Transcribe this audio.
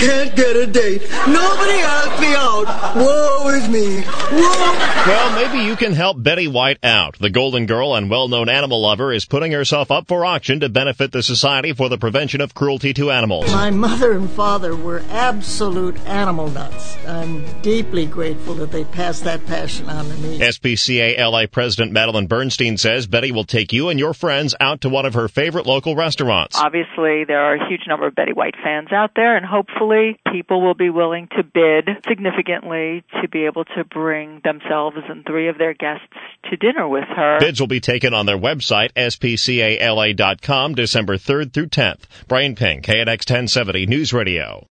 can't get a date. Nobody help me out. Woe is me. Woe. Well, maybe you can help Betty White out. The Golden Girl and well-known animal lover is putting herself up for auction to benefit the Society for the Prevention of Cruelty to Animals. My mother and father were absolute animal nuts. I'm deeply grateful that they passed that passion on to me. SPCA LA President Madeline Bernstein says Betty will take you and your friends out to one of her favorite local restaurants. Obviously, there are a huge number of Betty White fans out there, and hopefully people will be willing to bid significantly to be able to bring themselves and 3 of their guests to dinner with her. Bids will be taken on their website, spcala.com, December 3rd through 10th. Brian Ping, KNX 1070 News Radio.